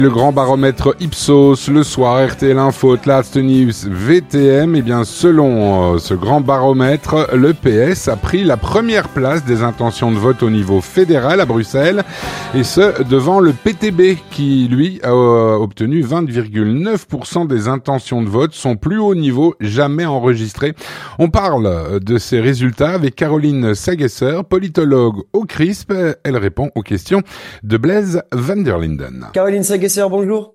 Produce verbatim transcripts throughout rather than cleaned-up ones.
Le grand baromètre Ipsos, le soir, R T L Info, Laatste Nieuws, V T M, et bien selon euh, ce grand baromètre, le P S a pris la première place des intentions de vote au niveau fédéral à Bruxelles, et ce devant le P T B qui, lui, a euh, obtenu vingt virgule neuf pour cent des intentions de vote, son plus haut niveau jamais enregistré. On parle de ces résultats avec Caroline Sagesser, politologue au C R I S P. Elle répond aux questions de Blaise van der Linden. Caroline Sagesser, bonjour.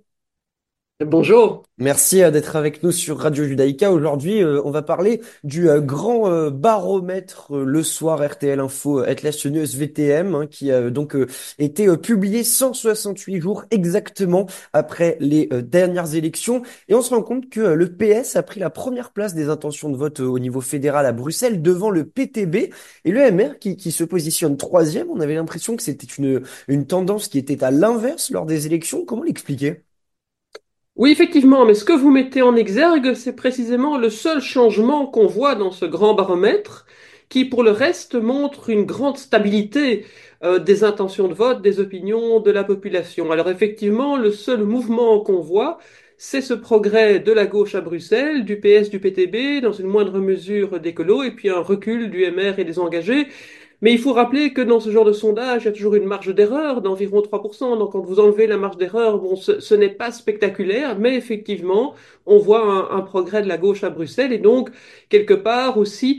Bonjour. Merci euh, d'être avec nous sur Radio Judaïka. Aujourd'hui, euh, on va parler du euh, grand euh, baromètre euh, le soir R T L Info, euh, Laatste Nieuws V T M, hein, qui a euh, donc euh, été euh, publié cent soixante-huit jours exactement après les euh, dernières élections. Et on se rend compte que euh, le P S a pris la première place des intentions de vote euh, au niveau fédéral à Bruxelles devant le P T B et le M R qui, qui se positionne troisième. On avait l'impression que c'était une, une tendance qui était à l'inverse lors des élections. Comment l'expliquer? Oui, effectivement, mais ce que vous mettez en exergue, c'est précisément le seul changement qu'on voit dans ce grand baromètre, qui pour le reste montre une grande stabilité euh, des intentions de vote, des opinions de la population. Alors effectivement, le seul mouvement qu'on voit, c'est ce progrès de la gauche à Bruxelles, du P S, du P T B, dans une moindre mesure des colos, et puis un recul du M R et des engagés. Mais il faut rappeler que dans ce genre de sondage, il y a toujours une marge d'erreur d'environ trois pour cent. Donc quand vous enlevez la marge d'erreur, bon, ce, ce n'est pas spectaculaire, mais effectivement, on voit un, un progrès de la gauche à Bruxelles et donc, quelque part aussi,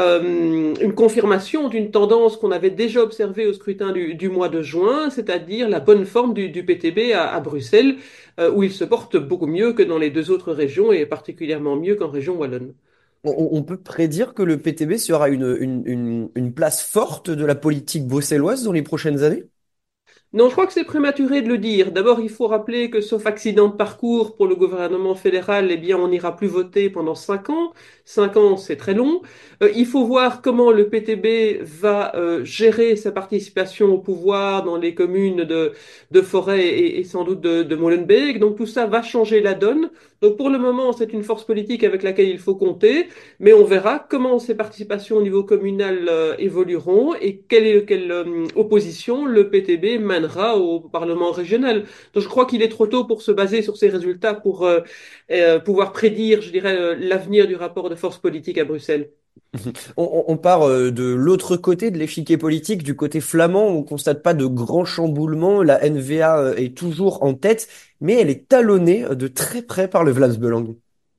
euh, une confirmation d'une tendance qu'on avait déjà observée au scrutin du, du mois de juin, c'est-à-dire la bonne forme du, du P T B à, à Bruxelles, euh, où il se porte beaucoup mieux que dans les deux autres régions et particulièrement mieux qu'en région wallonne. On, on peut prédire que le P T B sera une, une, une, une place forte de la politique bruxelloise dans les prochaines années? Non, je crois que c'est prématuré de le dire. D'abord, il faut rappeler que, sauf accident de parcours pour le gouvernement fédéral, eh bien, on n'ira plus voter pendant cinq ans. Cinq ans, c'est très long. Euh, il faut voir comment le P T B va euh, gérer sa participation au pouvoir dans les communes de, de Forêt et, et sans doute de, de Molenbeek. Donc, tout ça va changer la donne. Donc, pour le moment, c'est une force politique avec laquelle il faut compter, mais on verra comment ces participations au niveau communal euh, évolueront et quelle, est, quelle euh, opposition le P T B mènera au Parlement régional. Donc je crois qu'il est trop tôt pour se baser sur ces résultats pour euh, euh, pouvoir prédire, je dirais, euh, l'avenir du rapport de force politique à Bruxelles. On, on- on part euh, de l'autre côté de l'échiquier politique, du côté flamand, on constate pas de grands chamboulements. La N V A euh, est toujours en tête, mais elle est talonnée euh, de très près par le Vlaams-Belang.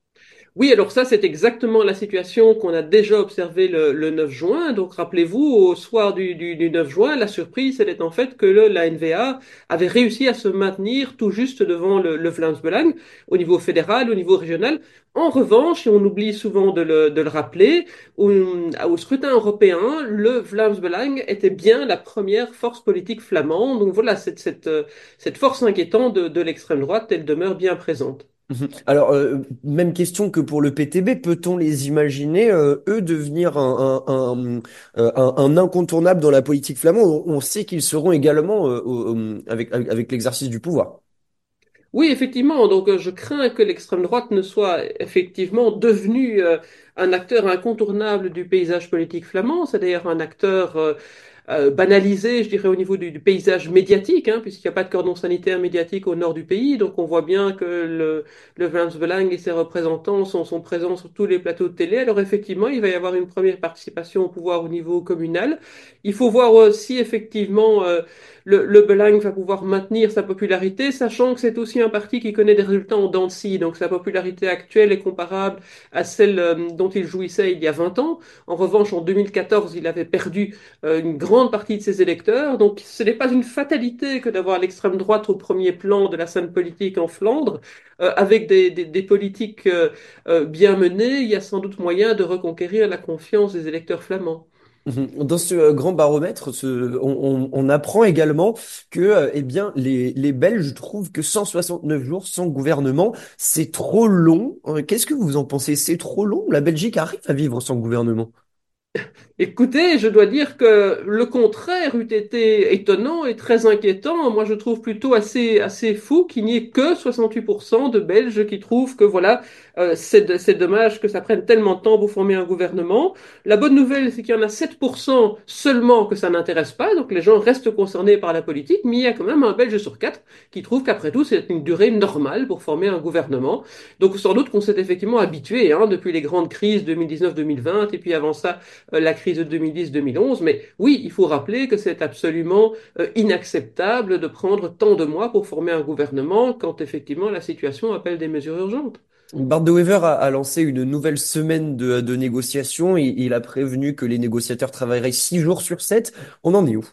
Oui, alors ça, c'est exactement la situation qu'on a déjà observée le, le neuf juin. Donc, rappelez-vous, au soir du, du, du neuf juin, la surprise, elle est en fait que le, la N V A avait réussi à se maintenir tout juste devant le, le Vlaams-Belang, au niveau fédéral, au niveau régional. En revanche, et on oublie souvent de le, de le rappeler, au, au scrutin européen, le Vlaams-Belang était bien la première force politique flamande. Donc voilà, cette, cette, cette force inquiétante de, de l'extrême droite, elle demeure bien présente. Mhm. Alors, euh, même question que pour le P T B, peut-on les imaginer, euh, eux, devenir un, un, un, euh, un- un incontournable dans la politique flamande? On, on sait qu'ils seront également euh, au- au- avec, avec, avec l'exercice du pouvoir. Oui, effectivement. Donc, euh, je crains que l'extrême droite ne soit effectivement devenue euh, un acteur incontournable du paysage politique flamand. C'est d'ailleurs un acteur euh, euh, banalisé, je dirais, au niveau du, du paysage médiatique, hein, puisqu'il n'y a pas de cordon sanitaire médiatique au nord du pays. Donc, on voit bien que le, le Vlaams-Belang et ses représentants sont, sont présents sur tous les plateaux de télé. Alors, effectivement, il va y avoir une première participation au pouvoir au niveau communal. Il faut voir aussi, effectivement, euh, le, le Belang va pouvoir maintenir sa popularité, sachant que c'est aussi un parti qui connaît des résultats en dents de scie. Donc, sa popularité actuelle est comparable à celle euh, dont il jouissait il y a vingt ans. En revanche, en deux mille quatorze, il avait perdu euh, une grande partie de ses électeurs. Donc, ce n'est pas une fatalité que d'avoir l'extrême droite au premier plan de la scène politique en Flandre. Euh, avec des, des, des politiques euh, euh, bien menées, il y a sans doute moyen de reconquérir la confiance des électeurs flamands. Mhm. Dans ce euh, grand baromètre, ce- on, on- on apprend également que, euh, eh bien, les, les Belges trouvent que cent soixante-neuf jours sans gouvernement, c'est trop long. Euh, Qu'est-ce que vous en pensez? C'est trop long? La Belgique arrive à vivre sans gouvernement. Écoutez, je dois dire que le contraire eût été étonnant et très inquiétant. Moi, je trouve plutôt assez, assez fou qu'il n'y ait que soixante-huit pour cent de Belges qui trouvent que voilà, euh, c'est, c'est dommage que ça prenne tellement de temps pour former un gouvernement. La bonne nouvelle, c'est qu'il y en a sept pour cent seulement que ça n'intéresse pas, donc les gens restent concernés par la politique, mais il y a quand même un Belge sur quatre qui trouve qu'après tout, c'est une durée normale pour former un gouvernement. Donc sans doute qu'on s'est effectivement habitué, hein, depuis les grandes crises deux mille dix-neuf deux mille vingt, et puis avant ça, euh, la crise de deux mille dix deux mille onze. Mais oui, il faut rappeler que c'est absolument euh, inacceptable de prendre tant de mois pour former un gouvernement quand effectivement la situation appelle des mesures urgentes. Bart de Wever a, a lancé une nouvelle semaine de, de négociations. Il, il a prévenu que les négociateurs travailleraient six jours sur sept. On en est où?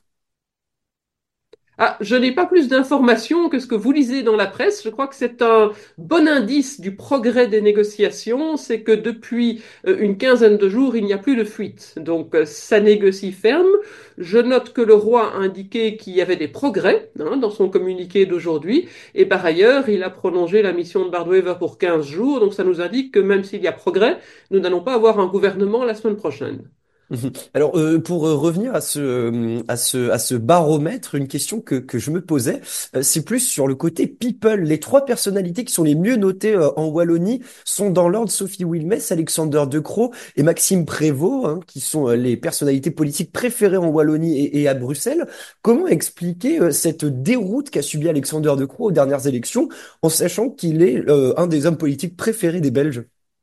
Ah, je n'ai pas plus d'informations que ce que vous lisez dans la presse. Je crois que c'est un bon indice du progrès des négociations, c'est que depuis euh, une quinzaine de jours, il n'y a plus de fuite. Donc euh, ça négocie ferme. Je note que le roi a indiqué qu'il y avait des progrès, hein, dans son communiqué d'aujourd'hui. Et par ailleurs, il a prolongé la mission de Bardwever pour quinze jours. Donc ça nous indique que même s'il y a progrès, nous n'allons pas avoir un gouvernement la semaine prochaine. Mhm. Alors, euh, pour euh, revenir à ce, euh, à ce, à ce baromètre, une question que, que je me posais, euh, c'est plus sur le côté people. Les trois personnalités qui sont les mieux notées euh, en Wallonie sont dans l'ordre Sophie Wilmès, Alexander De Croo et Maxime Prévost, hein, qui sont euh, les personnalités politiques préférées en Wallonie et, et à Bruxelles. Comment expliquer euh, cette déroute qu'a subi Alexander De Croo aux dernières élections, en sachant qu'il est euh, un des hommes politiques préférés des Belges?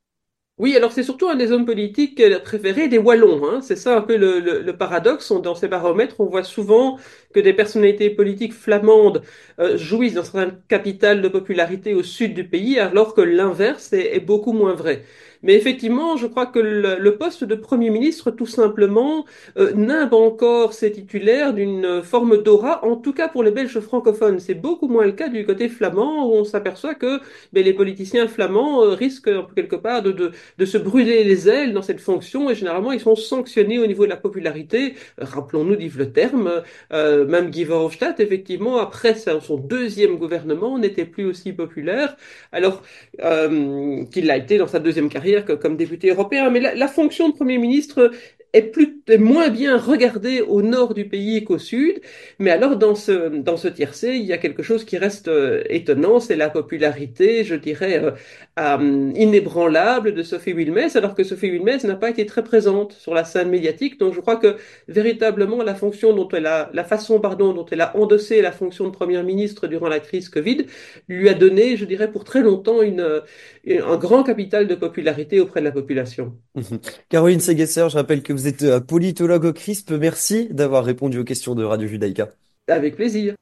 Oui, alors c'est surtout un des hommes politiques euh, préférés des Wallons, hein. C'est ça un peu le, le- le paradoxe. On- Dans ces baromètres, on voit souvent que des personnalités politiques flamandes euh, jouissent d'un certain capital de popularité au sud du pays, alors que l'inverse est, est beaucoup moins vrai. Mais effectivement, je crois que le, le poste de Premier ministre, tout simplement, euh, nimbe encore ses titulaires d'une forme d'aura, en tout cas pour les Belges francophones. C'est beaucoup moins le cas du côté flamand, où on s'aperçoit que ben, les politiciens flamands euh, risquent un peu quelque part de, de de se brûler les ailes dans cette fonction et généralement ils sont sanctionnés au niveau de la popularité. Rappelons-nous d'Yves Le Terme, euh, même Guy Verhofstadt, effectivement, après son deuxième gouvernement, n'était plus aussi populaire, alors euh, qu'il l'a été dans sa deuxième carrière que, comme député européen. Mais la, la fonction de Premier ministre est, plus, est moins bien regardée au nord du pays qu'au sud. Mais alors, dans ce, dans ce tiercé, il y a quelque chose qui reste euh, étonnant, c'est la popularité, je dirais, euh, euh, inébranlable de Sophie Wilmès, alors que Sophie Wilmès n'a pas été très présente sur la scène médiatique. Donc je crois que véritablement la fonction dont elle a, la façon pardon dont elle a endossé la fonction de première ministre durant la crise Covid lui a donné, je dirais, pour très longtemps une, une- un grand capital de popularité auprès de la population. Mhm. Caroline Segesser, je rappelle que vous êtes euh, politologue au CRISP. Merci d'avoir répondu aux questions de Radio Judaïka. Avec plaisir.